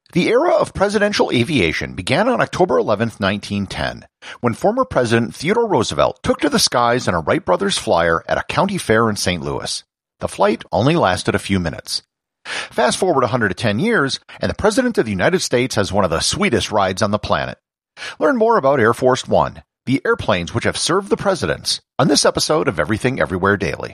The era of presidential aviation began on October 11, 1910, when former President Theodore Roosevelt took to the skies in a Wright Brothers flyer at a county fair in St. Louis. The flight only lasted a few minutes. Fast forward 110 years, and the President of the United States has one of the sweetest rides on the planet. Learn more about Air Force One, the airplanes which have served the presidents, on this episode of Everything Everywhere Daily.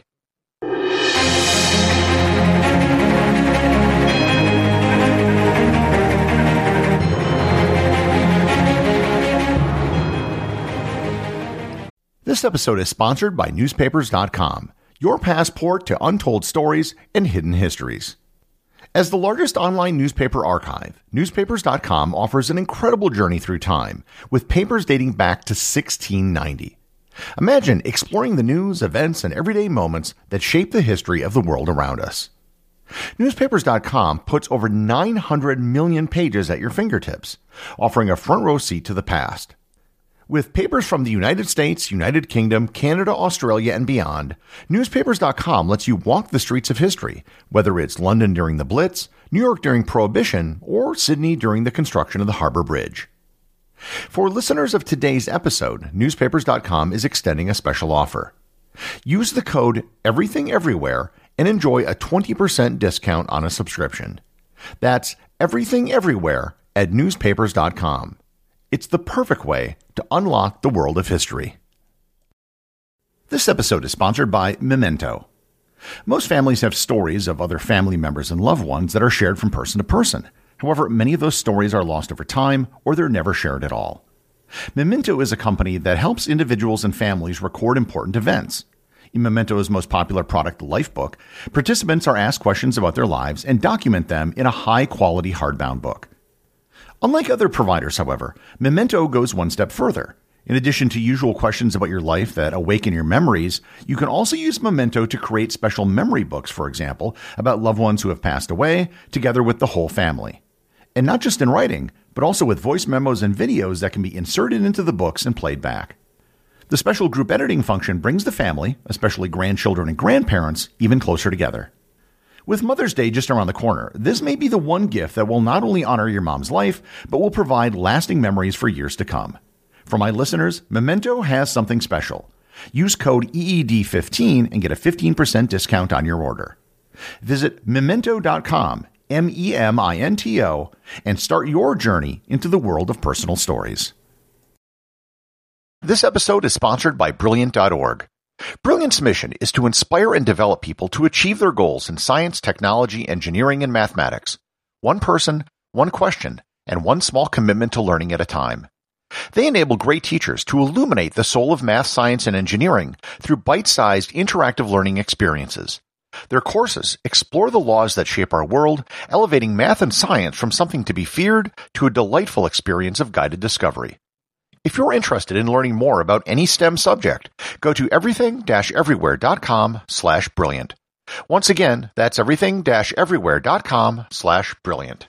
This episode is sponsored by Newspapers.com, your passport to untold stories and hidden histories. As the largest online newspaper archive, Newspapers.com offers an incredible journey through time, with papers dating back to 1690. Imagine exploring the news, events, and everyday moments that shape the history of the world around us. Newspapers.com puts over 900 million pages at your fingertips, offering a front row seat to the past. With papers from the United States, United Kingdom, Canada, Australia, and beyond, Newspapers.com lets you walk the streets of history, whether it's London during the Blitz, New York during Prohibition, or Sydney during the construction of the Harbor Bridge. For listeners of today's episode, Newspapers.com is extending a special offer. Use the code EVERYTHINGEVERYWHERE and enjoy a 20% discount on a subscription. That's Everything Everywhere at Newspapers.com. It's the perfect way to unlock the world of history. This episode is sponsored by Memento. Most families have stories of other family members and loved ones that are shared from person to person. However, many of those stories are lost over time or they're never shared at all. Memento is a company that helps individuals and families record important events. In Memento's most popular product, Lifebook, participants are asked questions about their lives and document them in a high-quality hardbound book. Unlike other providers, however, Memento goes one step further. In addition to usual questions about your life that awaken your memories, you can also use Memento to create special memory books, for example, about loved ones who have passed away, together with the whole family. And not just in writing, but also with voice memos and videos that can be inserted into the books and played back. The special group editing function brings the family, especially grandchildren and grandparents, even closer together. With Mother's Day just around the corner, this may be the one gift that will not only honor your mom's life, but will provide lasting memories for years to come. For my listeners, Memento has something special. Use code EED15 and get a 15% discount on your order. Visit Memento.com, MEMINTO, and start your journey into the world of personal stories. This episode is sponsored by Brilliant.org. Brilliant's mission is to inspire and develop people to achieve their goals in science, technology, engineering, and mathematics. One person, one question, and one small commitment to learning at a time. They enable great teachers to illuminate the soul of math, science, and engineering through bite-sized interactive learning experiences. Their courses explore the laws that shape our world, elevating math and science from something to be feared to a delightful experience of guided discovery. If you're interested in learning more about any STEM subject, go to everything-everywhere.com/brilliant. Once again, that's everything-everywhere.com/brilliant.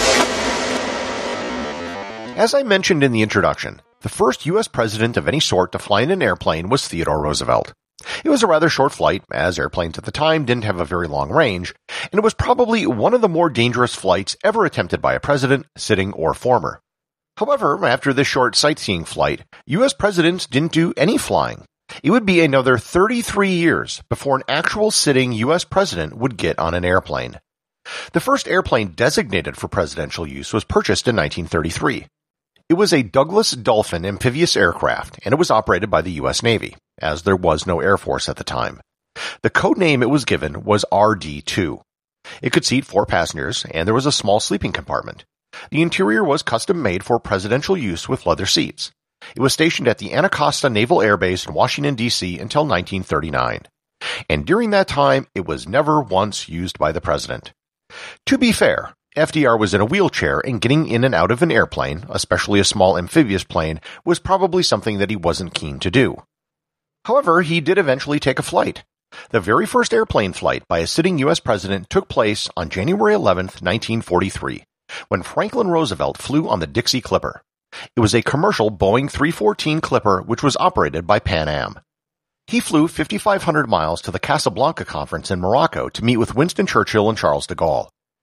As I mentioned in the introduction, the first U.S. president of any sort to fly in an airplane was Theodore Roosevelt. It was a rather short flight, as airplanes at the time didn't have a very long range, and it was probably one of the more dangerous flights ever attempted by a president, sitting or former. However, after this short sightseeing flight, U.S. presidents didn't do any flying. It would be another 33 years before an actual sitting U.S. president would get on an airplane. The first airplane designated for presidential use was purchased in 1933. It was a Douglas Dolphin amphibious aircraft, and it was operated by the U.S. Navy, as there was no Air Force at the time. The code name it was given was RD-2. It could seat 4 passengers, and there was a small sleeping compartment. The interior was custom-made for presidential use with leather seats. It was stationed at the Anacostia Naval Air Base in Washington, D.C. until 1939. And during that time, it was never once used by the president. To be fair, FDR was in a wheelchair, and getting in and out of an airplane, especially a small amphibious plane, was probably something that he wasn't keen to do. However, he did eventually take a flight. The very first airplane flight by a sitting U.S. president took place on January 11, 1943. When Franklin Roosevelt flew on the Dixie Clipper. It was a commercial Boeing 314 Clipper which was operated by Pan Am. He flew 5,500 miles to the Casablanca Conference in Morocco to meet with Winston Churchill and Charles de Gaulle.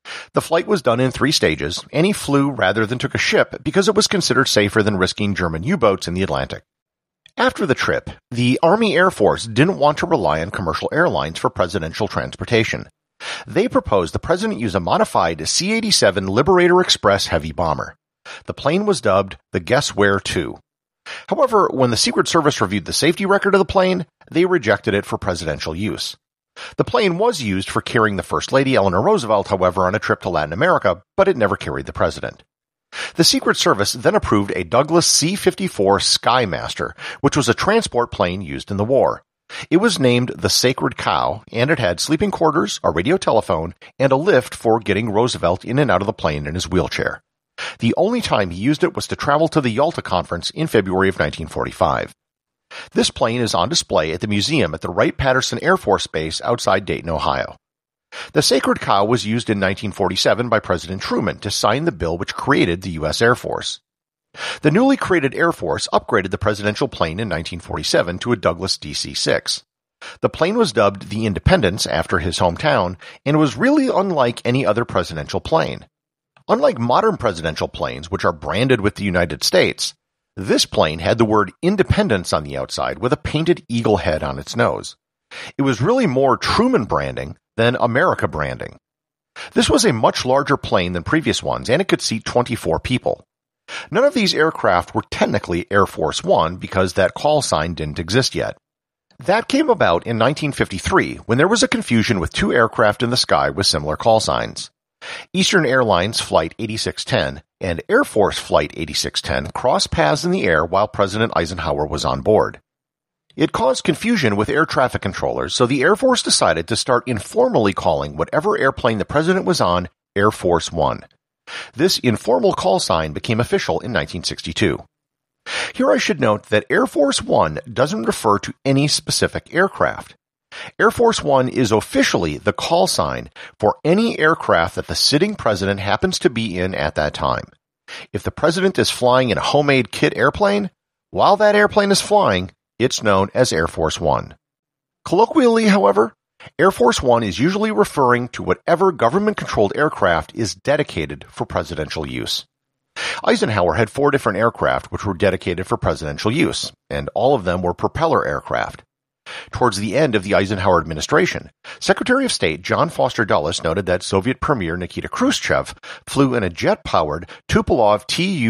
The flight was done in 3 stages, and he flew rather than took a ship because it was considered safer than risking German U-boats in the Atlantic. After the trip, the Army Air Force didn't want to rely on commercial airlines for presidential transportation. They proposed the president use a modified C-87 Liberator Express heavy bomber. The plane was dubbed the Guess Where 2. However, when the Secret Service reviewed the safety record of the plane, they rejected it for presidential use. The plane was used for carrying the First Lady Eleanor Roosevelt, however, on a trip to Latin America, but it never carried the president. The Secret Service then approved a Douglas C-54 Skymaster, which was a transport plane used in the war. It was named the Sacred Cow, and it had sleeping quarters, a radio telephone, and a lift for getting Roosevelt in and out of the plane in his wheelchair. The only time he used it was to travel to the Yalta Conference in February of 1945. This plane is on display at the museum at the Wright-Patterson Air Force Base outside Dayton, Ohio. The Sacred Cow was used in 1947 by President Truman to sign the bill which created the U.S. Air Force. The newly created Air Force upgraded the presidential plane in 1947 to a Douglas DC-6. The plane was dubbed the Independence after his hometown and was really unlike any other presidential plane. Unlike modern presidential planes, which are branded with the United States, this plane had the word Independence on the outside with a painted eagle head on its nose. It was really more Truman branding than America branding. This was a much larger plane than previous ones, and it could seat 24 people. None of these aircraft were technically Air Force One because that call sign didn't exist yet. That came about in 1953 when there was a confusion with 2 aircraft in the sky with similar call signs. Eastern Airlines Flight 8610 and Air Force Flight 8610 crossed paths in the air while President Eisenhower was on board. It caused confusion with air traffic controllers, so the Air Force decided to start informally calling whatever airplane the president was on Air Force One. This informal call sign became official in 1962. Here I should note that Air Force One doesn't refer to any specific aircraft. Air Force One is officially the call sign for any aircraft that the sitting president happens to be in at that time. If the president is flying in a homemade kit airplane, while that airplane is flying, it's known as Air Force One. Colloquially, however, Air Force One is usually referring to whatever government-controlled aircraft is dedicated for presidential use. Eisenhower had 4 different aircraft which were dedicated for presidential use, and all of them were propeller aircraft. Towards the end of the Eisenhower administration, Secretary of State John Foster Dulles noted that Soviet Premier Nikita Khrushchev flew in a jet-powered Tupolev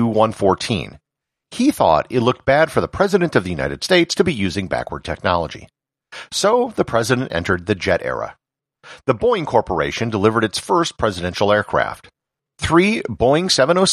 Tu-114. He thought it looked bad for the President of the United States to be using backward technology. So the President entered the jet era. The Boeing Corporation delivered its first presidential aircraft, 3 Boeing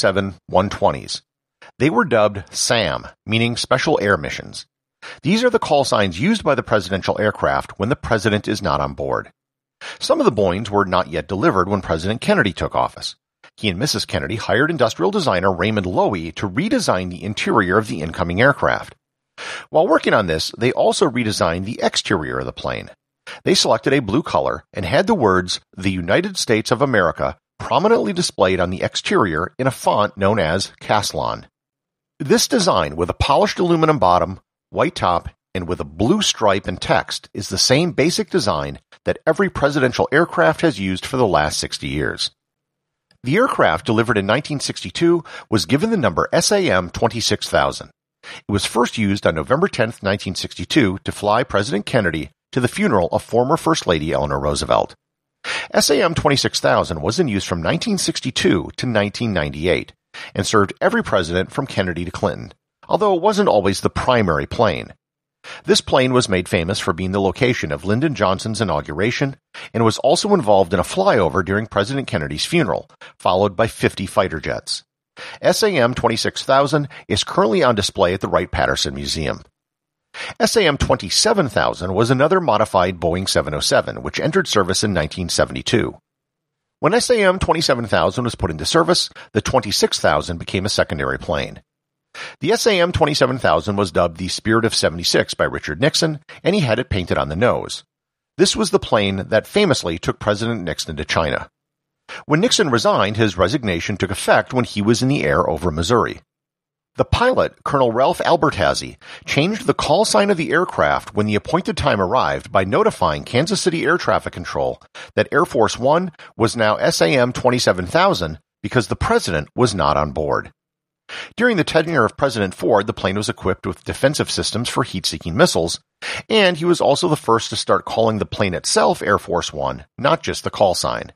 707-120s. They were dubbed SAM, meaning Special Air Missions. These are the call signs used by the presidential aircraft when the president is not on board. Some of the Boeings were not yet delivered when President Kennedy took office. He and Mrs. Kennedy hired industrial designer Raymond Loewy to redesign the interior of the incoming aircraft. While working on this, they also redesigned the exterior of the plane. They selected a blue color and had the words, "The United States of America," prominently displayed on the exterior in a font known as Caslon. This design, with a polished aluminum bottom, white top, and with a blue stripe and text, is the same basic design that every presidential aircraft has used for the last 60 years. The aircraft, delivered in 1962, was given the number SAM 26000. It was first used on November 10, 1962, to fly President Kennedy to the funeral of former First Lady Eleanor Roosevelt. SAM 26000 was in use from 1962 to 1998 and served every president from Kennedy to Clinton, although it wasn't always the primary plane. This plane was made famous for being the location of Lyndon Johnson's inauguration and was also involved in a flyover during President Kennedy's funeral, followed by 50 fighter jets. SAM 26000 is currently on display at the Wright-Patterson Museum. SAM 27000 was another modified Boeing 707, which entered service in 1972. When SAM 27000 was put into service, the 26000 became a secondary plane. The SAM 27000 was dubbed the Spirit of 76 by Richard Nixon, and he had it painted on the nose. This was the plane that famously took President Nixon to China. When Nixon resigned, his resignation took effect when he was in the air over Missouri. The pilot, Colonel Ralph Albertazzi, changed the call sign of the aircraft when the appointed time arrived by notifying Kansas City Air Traffic Control that Air Force One was now SAM 27000 because the president was not on board. During the tenure of President Ford, the plane was equipped with defensive systems for heat-seeking missiles, and he was also the first to start calling the plane itself Air Force One, not just the call sign.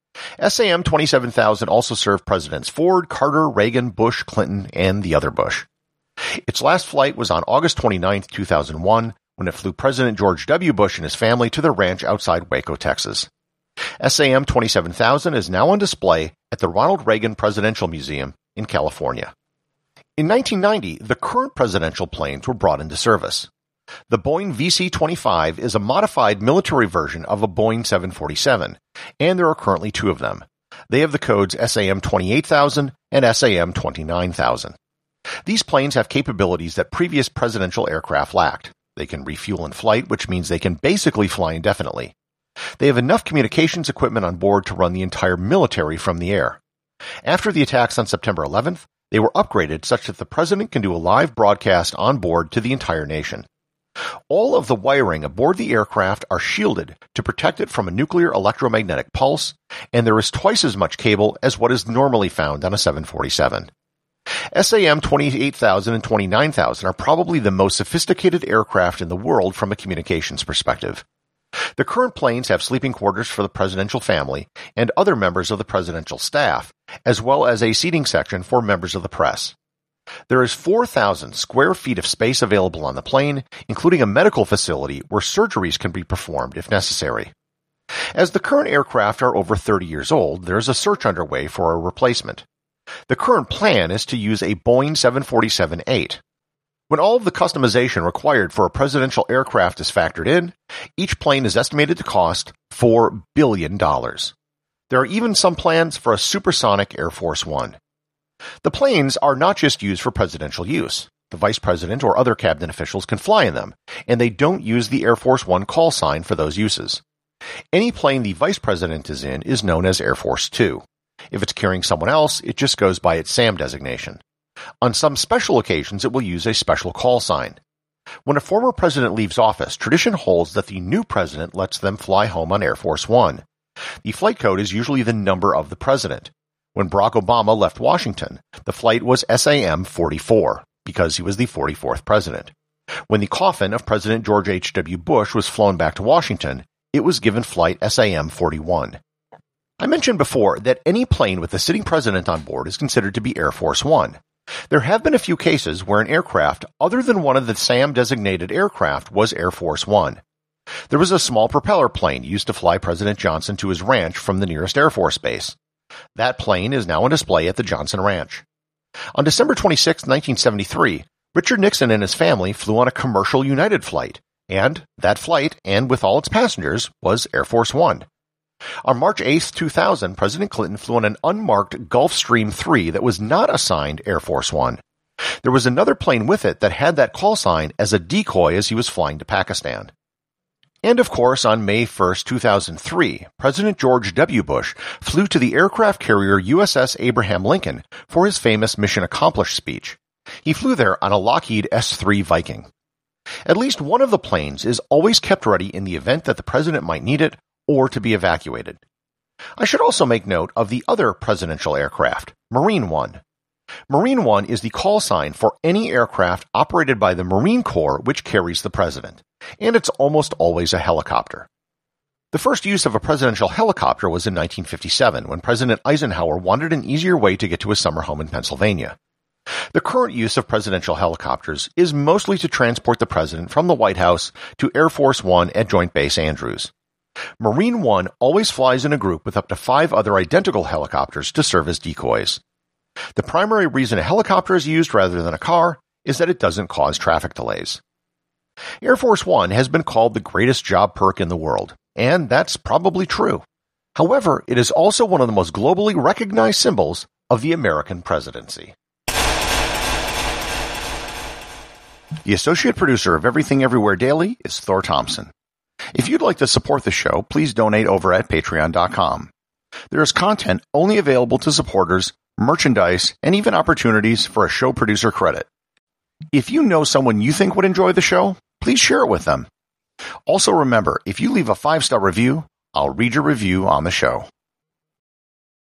SAM 27000 also served Presidents Ford, Carter, Reagan, Bush, Clinton, and the other Bush. Its last flight was on August 29, 2001, when it flew President George W. Bush and his family to their ranch outside Waco, Texas. SAM 27000 is now on display at the Ronald Reagan Presidential Museum in California. In 1990, the current presidential planes were brought into service. The Boeing VC-25 is a modified military version of a Boeing 747, and there are currently two of them. They have the codes SAM 28000 and SAM 29000. These planes have capabilities that previous presidential aircraft lacked. They can refuel in flight, which means they can basically fly indefinitely. They have enough communications equipment on board to run the entire military from the air. After the attacks on September 11th, they were upgraded such that the president can do a live broadcast on board to the entire nation. All of the wiring aboard the aircraft are shielded to protect it from a nuclear electromagnetic pulse, and there is twice as much cable as what is normally found on a 747. SAM 28000 and 29000 are probably the most sophisticated aircraft in the world from a communications perspective. The current planes have sleeping quarters for the presidential family and other members of the presidential staff, as well as a seating section for members of the press. There is 4,000 square feet of space available on the plane, including a medical facility where surgeries can be performed if necessary. As the current aircraft are over 30 years old, there is a search underway for a replacement. The current plan is to use a Boeing 747-8. When all of the customization required for a presidential aircraft is factored in, each plane is estimated to cost $4 billion. There are even some plans for a supersonic Air Force One. The planes are not just used for presidential use. The vice president or other cabinet officials can fly in them, and they don't use the Air Force One call sign for those uses. Any plane the vice president is in is known as Air Force Two. If it's carrying someone else, it just goes by its SAM designation. On some special occasions, it will use a special call sign. When a former president leaves office, tradition holds that the new president lets them fly home on Air Force One. The flight code is usually the number of the president. When Barack Obama left Washington, the flight was SAM 44, because he was the 44th president. When the coffin of President George H.W. Bush was flown back to Washington, it was given flight SAM 41. I mentioned before that any plane with a sitting president on board is considered to be Air Force One. There have been a few cases where an aircraft other than one of the SAM-designated aircraft was Air Force One. There was a small propeller plane used to fly President Johnson to his ranch from the nearest Air Force base. That plane is now on display at the Johnson Ranch. On December 26, 1973, Richard Nixon and his family flew on a commercial United flight, and that flight, and with all its passengers, was Air Force One. On March 8, 2000, President Clinton flew on an unmarked Gulfstream III that was not assigned Air Force One. There was another plane with it that had that call sign as a decoy as he was flying to Pakistan. And of course, on May 1, 2003, President George W. Bush flew to the aircraft carrier USS Abraham Lincoln for his famous Mission Accomplished speech. He flew there on a Lockheed S-3 Viking. At least one of the planes is always kept ready in the event that the president might need it or to be evacuated. I should also make note of the other presidential aircraft, Marine One. Marine One is the call sign for any aircraft operated by the Marine Corps which carries the president, and it's almost always a helicopter. The first use of a presidential helicopter was in 1957, when President Eisenhower wanted an easier way to get to his summer home in Pennsylvania. The current use of presidential helicopters is mostly to transport the president from the White House to Air Force One at Joint Base Andrews. Marine One always flies in a group with up to 5 other identical helicopters to serve as decoys. The primary reason a helicopter is used rather than a car is that it doesn't cause traffic delays. Air Force One has been called the greatest job perk in the world, and that's probably true. However, it is also one of the most globally recognized symbols of the American presidency. The associate producer of Everything Everywhere Daily is Thor Thompson. If you'd like to support the show, please donate over at patreon.com. There is content only available to supporters merchandise, and even opportunities for a show producer credit. If you know someone you think would enjoy the show, please share it with them. Also remember, if you leave a 5-star review, I'll read your review on the show.